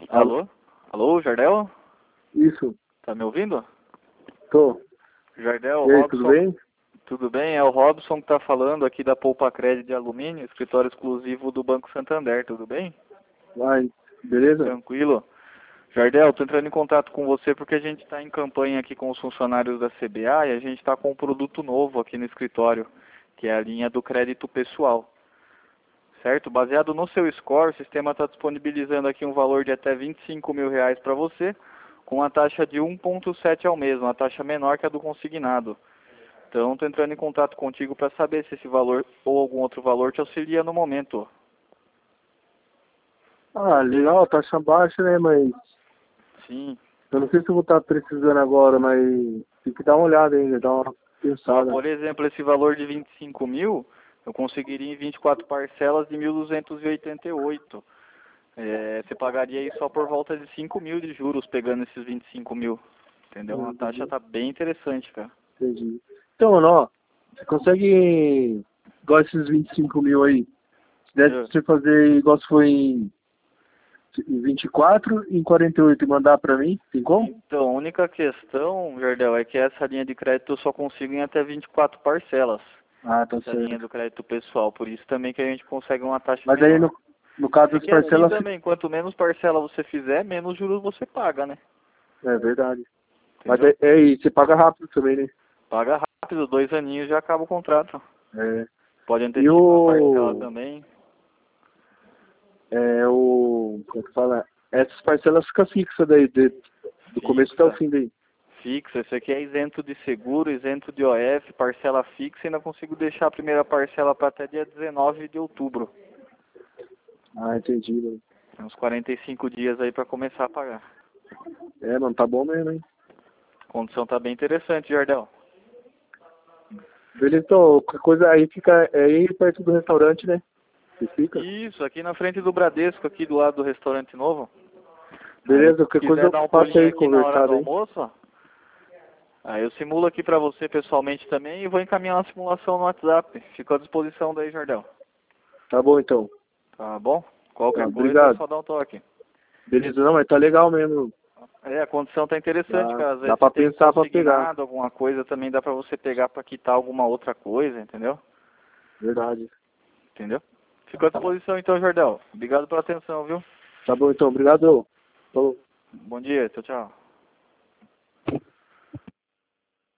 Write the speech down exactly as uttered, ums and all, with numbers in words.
Alô? Alô? Alô, Jardel? Isso, Tá me ouvindo? tô. Jardel, E aí, Robson. tudo bem? Tudo bem? É o Robson que tá falando aqui da Poupa Crédito de Alumínio, escritório exclusivo do Banco Santander, tudo bem? Vai, beleza? Tranquilo. Jardel, tô entrando em contato com você porque a gente está em campanha aqui com os funcionários da C B A e a gente está com um produto novo aqui no escritório, que é a linha do crédito pessoal. Certo? Baseado no seu score, o sistema está disponibilizando aqui um valor de até vinte e cinco mil reais para você, com a taxa de um vírgula sete ao mês, uma taxa menor que a do consignado. Então, estou entrando em contato contigo para saber se esse valor ou algum outro valor te auxilia no momento. Ah, legal, taxa baixa, né, mas Sim. eu não sei se eu vou estar precisando agora, mas tem que dar uma olhada ainda, dar uma Ah, pensada. por exemplo, esse valor de vinte e cinco mil, eu conseguiria em vinte e quatro parcelas de mil duzentos e oitenta e oito. É, você pagaria aí só por volta de cinco mil de juros pegando esses vinte e cinco mil. Entendeu? Hum, A taxa Entendi, tá bem interessante, cara. entendi. Então, mano, ó, você consegue, igual esses vinte e cinco mil aí, se desse pra É. você fazer igual se foi em em vinte e quatro e em quarenta e oito e mandar pra mim, tem como? Então, a única questão, Jardel, é que essa linha de crédito eu só consigo em até vinte e quatro parcelas. Ah, tá Essa linha certo. do crédito pessoal. Por isso também que a gente consegue uma taxa Mas aí, menor. no, no caso É das que assim parcelas, também, quanto menos parcela você fizer, menos juros você paga, né? é verdade. Mas Entendeu? é, é aí, você paga rápido também, né? Paga rápido, dois aninhos já acaba o contrato. É. Pode E antecipar a parcela o. também. É o. Como é que fala? Essas parcelas ficam fixas daí, de, do começo até o Fixa. fim daí. Fixa. Esse aqui é isento de seguro, isento de O F, parcela fixa e ainda consigo deixar a primeira parcela para até dia dezenove de outubro. Ah, entendi, mano. Tem uns quarenta e cinco dias aí para começar a pagar. É, mano, tá bom mesmo, hein? A condição tá bem interessante, Jardel. Beleza, então, qualquer coisa aí fica é aí perto do restaurante, né? Você fica. Isso, aqui na frente do Bradesco, aqui do lado do restaurante novo. Aí, Beleza, se qualquer coisa quiser eu dar um passo pulinho aí aqui na hora do conversado aí. almoço, ó, aí eu simulo aqui pra você pessoalmente também e vou encaminhar uma simulação no WhatsApp. Fico à disposição daí, Jardel. Tá bom então. Tá bom? Tá, Qualquer coisa é obrigado. só dar um toque. Beleza, não, mas tá legal mesmo. É, a condição tá interessante, Dá, cara. Às dá vezes você pra tem pensar pra pegar. consignado alguma coisa, também dá pra você pegar pra quitar alguma outra coisa, entendeu? Verdade. Entendeu? Fico à disposição então, Jardel. Obrigado pela atenção, viu? Tá bom então, obrigado. Falou. Bom dia, tchau, tchau.